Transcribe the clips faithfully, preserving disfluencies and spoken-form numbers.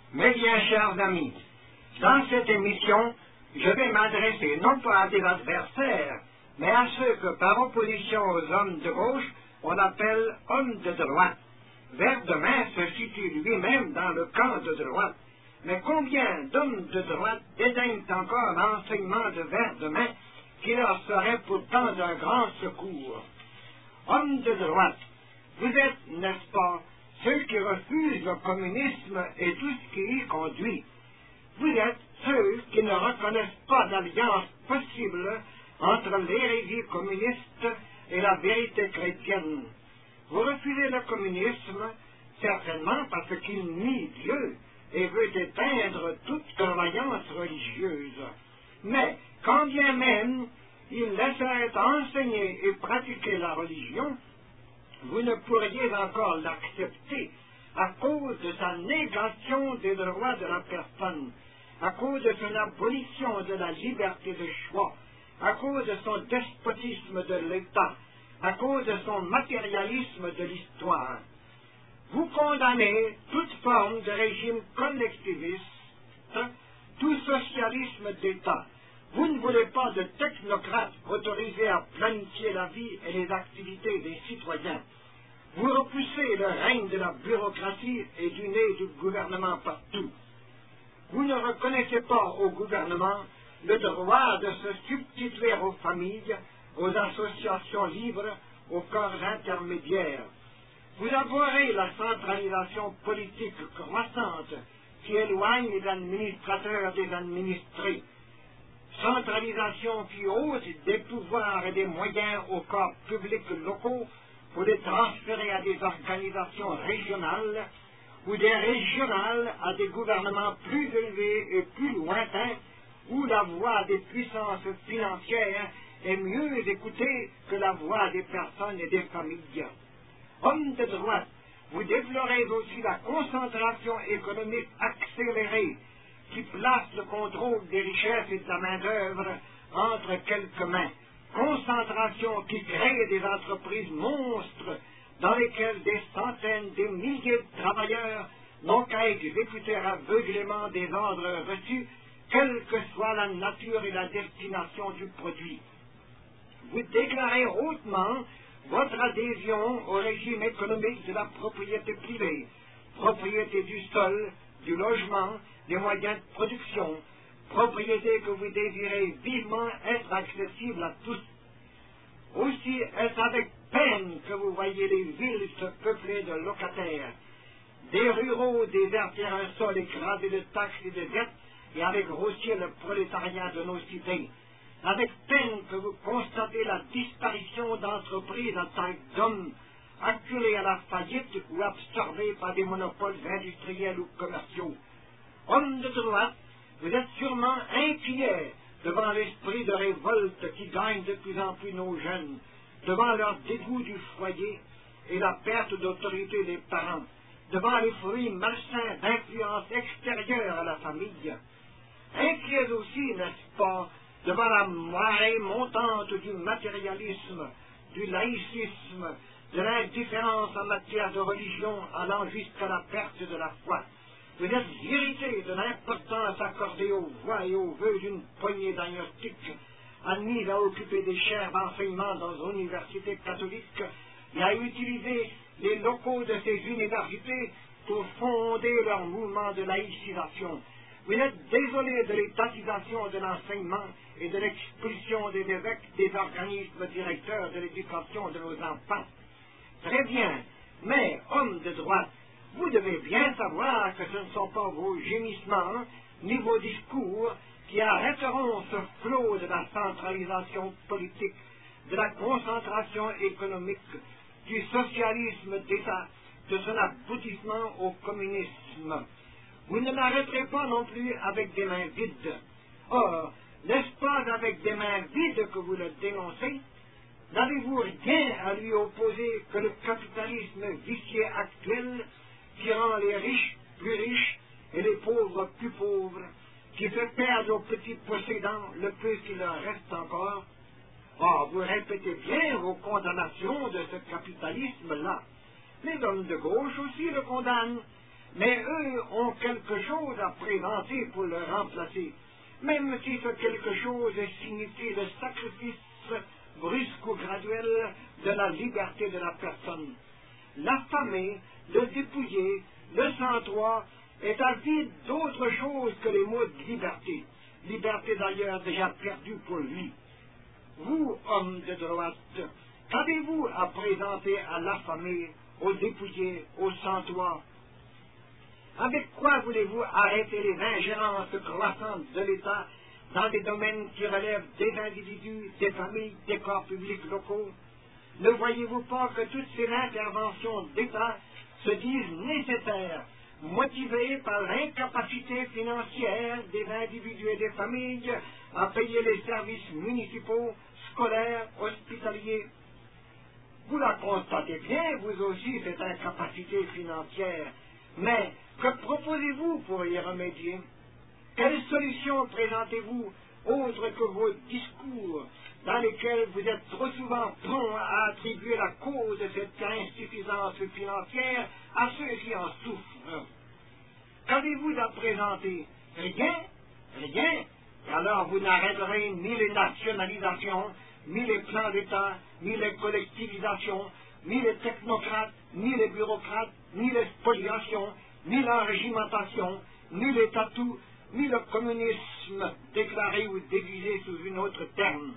Mes bien chers amis, dans cette émission, je vais m'adresser non pas à des adversaires, mais à ceux que, par opposition aux hommes de gauche, on appelle hommes de droite. Verdemin se situe lui-même dans le camp de droite. Mais combien d'hommes de droite dédaignent encore l'enseignement de Verdemin qui leur serait pourtant d'un grand secours? Hommes de droite, vous êtes, n'est-ce pas, ceux qui refusent le communisme et tout ce qui y conduit. Vous êtes ceux qui ne reconnaissent pas d'alliance possible entre l'hérésie communiste et la vérité chrétienne. Vous refusez le communisme, certainement parce qu'il nie Dieu et veut éteindre toute croyance religieuse. Mais, quand bien même il laisserait enseigner et pratiquer la religion, vous ne pourriez encore l'accepter à cause de sa négation des droits de la personne, à cause de son abolition de la liberté de choix, à cause de son despotisme de l'État, à cause de son matérialisme de l'histoire. Vous condamnez toute forme de régime collectiviste, tout socialisme d'État. Vous ne voulez pas de technocrates autorisés à planifier la vie et les activités des citoyens. Vous repoussez le règne de la bureaucratie et du nez du gouvernement partout. Vous ne reconnaissez pas au gouvernement le droit de se substituer aux familles, aux associations libres, aux corps intermédiaires. Vous abhorrez la centralisation politique croissante qui éloigne les administrateurs des administrés. Centralisation qui ôte des pouvoirs et des moyens aux corps publics locaux pour les transférer à des organisations régionales ou des régionales à des gouvernements plus élevés et plus lointains où la voix des puissances financières est mieux écoutée que la voix des personnes et des familles. Hommes de droite, vous déplorez aussi la concentration économique accélérée qui place le contrôle des richesses et de la main-d'œuvre entre quelques mains. Concentration qui crée des entreprises monstres dans lesquelles des centaines, des milliers de travailleurs n'ont qu'à exécuter aveuglément des ordres reçus, quelle que soit la nature et la destination du produit. Vous déclarez hautement votre adhésion au régime économique de la propriété privée, propriété du sol, du logement, des moyens de production, propriété que vous désirez vivement être accessible à tous. Aussi est-ce avec peine que vous voyez les villes se peupler de locataires, des ruraux déserter un sol écrasé de taxes et de dettes et avec grossier le prolétariat de nos cités. Avec peine que vous constatez la disparition d'entreprises à taille d'hommes, acculées à la faillite ou absorbées par des monopoles industriels ou commerciaux. Hommes de droite, vous êtes sûrement inquiets devant l'esprit de révolte qui gagne de plus en plus nos jeunes, devant leur dégoût du foyer et la perte d'autorité des parents, devant les fruits malsains d'influence extérieure à la famille. Inquiets aussi, n'est-ce pas, devant la marée montante du matérialisme, du laïcisme, de l'indifférence en matière de religion allant jusqu'à la perte de la foi. Vous êtes irrités de l'importance accordée aux voix et aux vœux d'une poignée d'agnostiques admis à occuper des chaires d'enseignement dans les universités catholiques et à utiliser les locaux de ces universités pour fonder leur mouvement de laïcisation. Vous êtes désolés de l'étatisation de l'enseignement et de l'expulsion des évêques des organismes directeurs de l'éducation de nos enfants. Très bien, mais, hommes de droite, vous devez bien savoir que ce ne sont pas vos gémissements ni vos discours qui arrêteront ce flot de la centralisation politique, de la concentration économique, du socialisme d'État, de son aboutissement au communisme. Vous ne l'arrêterez pas non plus avec des mains vides. Or, n'est-ce pas avec des mains vides que vous le dénoncez? N'avez-vous rien à lui opposer que le capitalisme vicié actuel qui rend les riches plus riches et les pauvres plus pauvres, qui fait perdre aux petits possédants le peu qu'il leur reste encore? Or, vous répétez bien vos condamnations de ce capitalisme-là. Les hommes de gauche aussi le condamnent. mais eux ont quelque chose à présenter pour le remplacer, même si ce quelque chose signifie le sacrifice brusque ou graduel de la liberté de la personne. L'affamé, le dépouillé, le sans-toit est avide d'autre chose que les mots de liberté, liberté d'ailleurs déjà perdue pour lui. Vous, hommes de droite, qu'avez-vous à présenter à l'affamé, au dépouillé, au sans-toit? Avec quoi voulez-vous arrêter les ingérences croissantes de l'État dans des domaines qui relèvent des individus, des familles, des corps publics locaux? Ne voyez-vous pas que toutes ces interventions d'État se disent nécessaires, motivées par l'incapacité financière des individus et des familles à payer les services municipaux, scolaires, hospitaliers? Vous la constatez bien, vous aussi, cette incapacité financière, mais que proposez-vous pour y remédier? Quelle solution présentez-vous autre que vos discours, dans lesquels vous êtes trop souvent prompt à attribuer la cause de cette insuffisance financière à ceux qui en souffrent? Qu'avez-vous à présenter? Rien? Rien? Et alors vous n'arrêterez ni les nationalisations, ni les plans d'État, ni les collectivisations, ni les technocrates, ni les bureaucrates, ni les spoliations, ni l'enrégimentation, ni les tatous, ni le communisme déclaré ou déguisé sous une autre terme.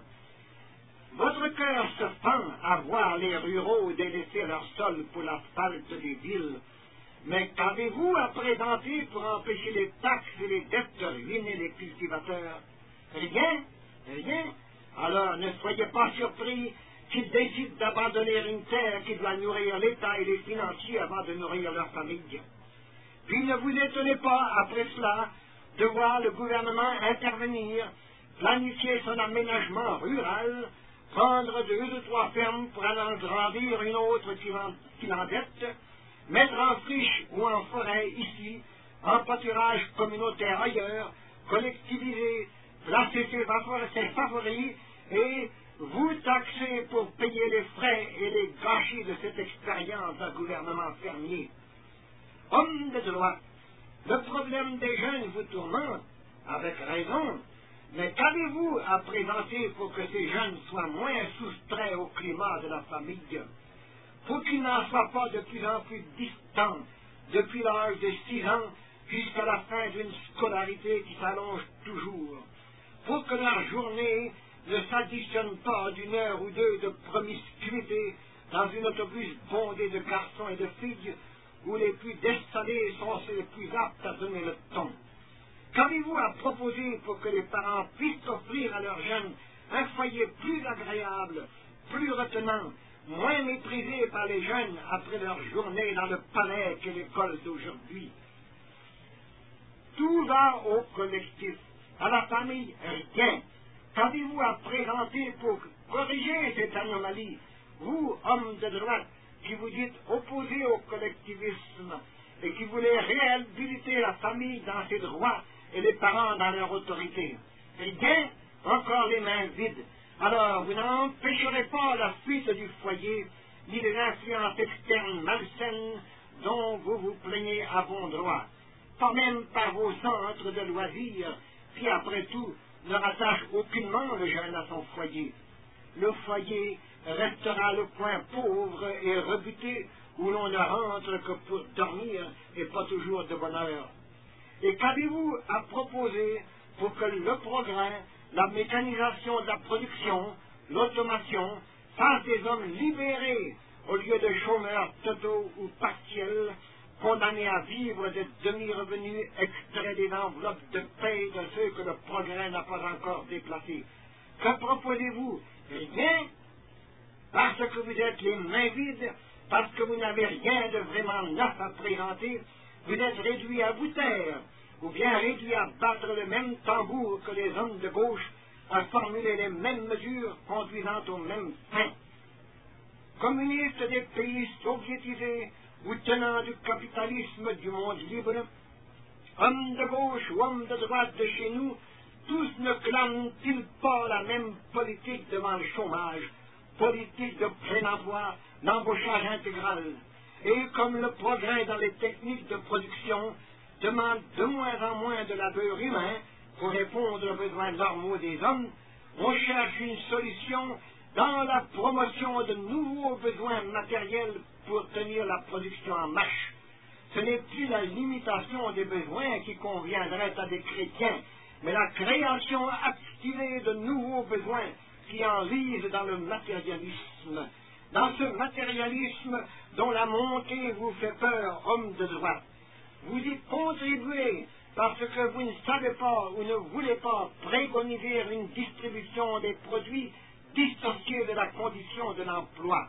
Votre cœur se fend à voir les ruraux délaisser leur sol pour l'asphalte des villes. Mais qu'avez-vous à présenter pour empêcher les taxes et les dettes de ruiner les cultivateurs? Rien? Rien? Alors ne soyez pas surpris qu'ils décident d'abandonner une terre qui doit nourrir l'État et les financiers avant de nourrir leur famille. Puis ne vous étonnez pas, après cela, de voir le gouvernement intervenir, planifier son aménagement rural, prendre deux ou trois fermes pour en grandir une autre qui l'endette, mettre en friche ou en forêt ici, en pâturage communautaire ailleurs, collectiviser, placer ses, ses favoris et vous taxer pour payer les frais et les gâchis de cette expérience d'un gouvernement fermier. Hommes de droite, le problème des jeunes vous tourmente, avec raison, mais qu'avez-vous à présenter pour que ces jeunes soient moins soustraits au climat de la famille? Pour qu'ils n'en soient pas de plus en plus distants, depuis l'âge de six ans jusqu'à la fin d'une scolarité qui s'allonge toujours, pour que leur journée ne s'additionne pas d'une heure ou deux de promiscuité dans un autobus bondé de garçons et de filles, où les plus désalés sont les plus aptes à donner le ton. Qu'avez-vous à proposer pour que les parents puissent offrir à leurs jeunes un foyer plus agréable, plus retenant, moins méprisé par les jeunes après leur journée dans le palais qu'est l'école d'aujourd'hui? Tout va au collectif, à la famille, rien. Qu'avez-vous à présenter pour corriger cette anomalie, vous, hommes de droite, qui vous dites opposés au collectivisme et qui voulez réhabiliter la famille dans ses droits et les parents dans leur autorité? Eh bien, encore les mains vides. Alors, vous n'empêcherez pas la fuite du foyer, ni les influences externes malsaines dont vous vous plaignez à bon droit, pas même par vos centres de loisirs, qui, après tout, ne rattachent aucunement le jeune à son foyer. Le foyer restera le coin pauvre et rebuté où l'on ne rentre que pour dormir et pas toujours de bonne heure. Et qu'avez-vous à proposer pour que le progrès, la mécanisation de la production, l'automation, fassent des hommes libérés au lieu de chômeurs totaux ou partiels, condamnés à vivre de demi-revenus extraits des enveloppes de paie de ceux que le progrès n'a pas encore déplacés? Que proposez-vous? Rien? Parce que vous êtes les mains vides, parce que vous n'avez rien de vraiment neuf à présenter, vous êtes réduits à vous taire, ou bien réduits à battre le même tambour que les hommes de gauche, à formuler les mêmes mesures conduisant aux mêmes fins. Communistes des pays soviétisés ou tenants du capitalisme du monde libre, hommes de gauche ou hommes de droite de chez nous, tous ne clament-ils pas la même politique devant le chômage, politique de plein emploi, l'embauchage intégral? et comme le progrès dans les techniques de production demande de moins en moins de labeur humain pour répondre aux besoins normaux des hommes, on cherche une solution dans la promotion de nouveaux besoins matériels pour tenir la production en marche. Ce n'est plus la limitation des besoins qui conviendrait à des chrétiens, mais la création activée de nouveaux besoins qui enlisent dans le matérialisme, dans ce matérialisme dont la montée vous fait peur, homme de droite. Vous y contribuez parce que vous ne savez pas ou ne voulez pas préconiser une distribution des produits dissociés de la condition de l'emploi.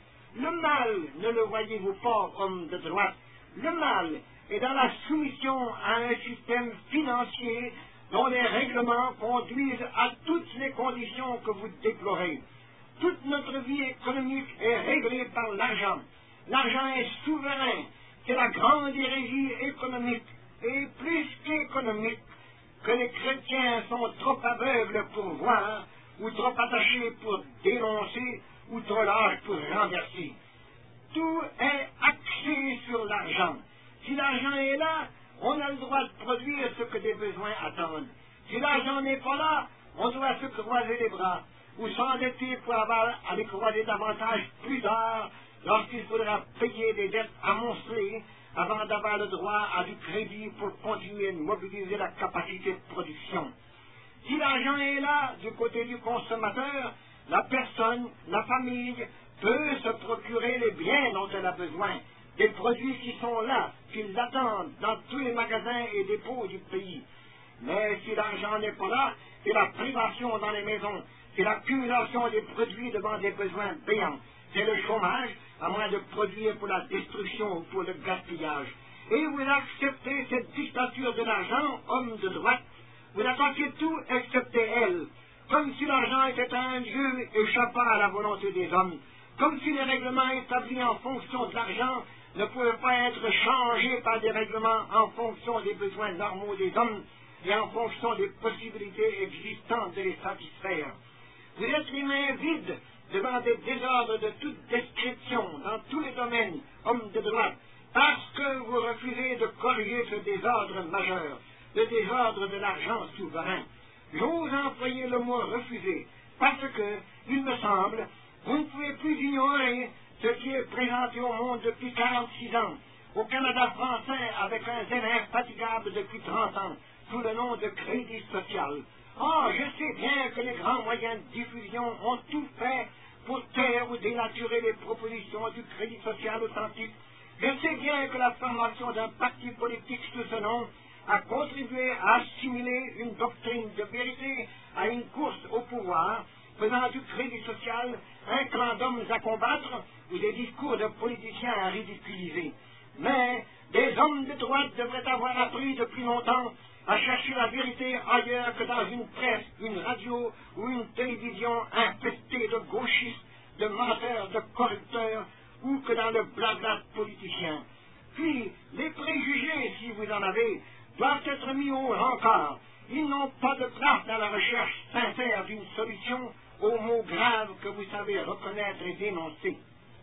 Le mal, ne le voyez-vous pas, homme de droite, le mal est dans la soumission à un système financier dont les règlements conduisent à toutes les conditions que vous déplorez. Toute notre vie économique est réglée par l'argent. L'argent est souverain. C'est la grande hérésie économique, et plus qu'économique, que les chrétiens sont trop aveugles pour voir, ou trop attachés pour dénoncer, ou trop lâches pour renverser. Tout est axé sur l'argent. Si l'argent est là, on a le droit de produire ce que des besoins attendent. Si l'argent n'est pas là, on doit se croiser les bras, ou s'endetter pour avoir à les croiser davantage plus tard, lorsqu'il faudra payer des dettes amoncelées avant d'avoir le droit à du crédit pour continuer de mobiliser la capacité de production. Si l'argent est là, du côté du consommateur, la personne, la famille, peut se procurer les biens dont elle a besoin, des produits qui sont là, qui l'attendent dans tous les magasins et dépôts du pays. Mais si l'argent n'est pas là, c'est la privation dans les maisons, c'est l'accumulation des produits devant des besoins payants, c'est le chômage, à moins de produire pour la destruction ou pour le gaspillage. Et vous acceptez cette dictature de l'argent, homme de droite, vous attaquez tout excepté elle, comme si l'argent était un dieu échappant à la volonté des hommes, comme si les règlements établis en fonction de l'argent ne pouvaient pas être changés par des règlements en fonction des besoins normaux des hommes et en fonction des possibilités existantes de les satisfaire. Vous êtes les mains vides devant des désordres de toute description dans tous les domaines, hommes de droite, parce que vous refusez de corriger ce désordre majeur, le désordre de l'argent souverain. J'ose employer le mot refuser, parce que, il me semble, vous ne pouvez plus ignorer ce qui est présenté au monde depuis quarante-six ans, au Canada français avec un zèle infatigable depuis trente ans, sous le nom de crédit social. Ah, je sais bien que les grands moyens de diffusion ont tout fait pour taire ou dénaturer les propositions du crédit social authentique. Je sais bien que la formation d'un parti politique sous ce nom a contribué à assimiler une doctrine de vérité à une course au pouvoir, faisant du crédit social un clan d'hommes à combattre ou des discours de politiciens à ridiculiser. Mais des hommes de droite devraient avoir appris depuis longtemps à chercher la vérité ailleurs que dans une presse, une radio ou une télévision infestée de gauchistes, de menteurs, de corrupteurs, ou que dans le blabla politicien. Puis, les préjugés, si vous en avez, doivent être mis au rencard. Ils n'ont pas de place dans la recherche sincère d'une solution aux mots graves que vous savez reconnaître et dénoncer.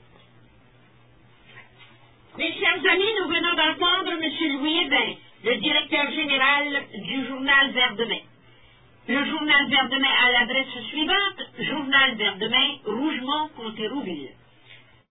Mes chers amis, nous venons d'entendre M. Louis Hébin, le directeur général du journal Vert-Demain. Le journal Vert-Demain a l'adresse suivante, Journal Vert-Demain, Rougemont, Comté-Rouville.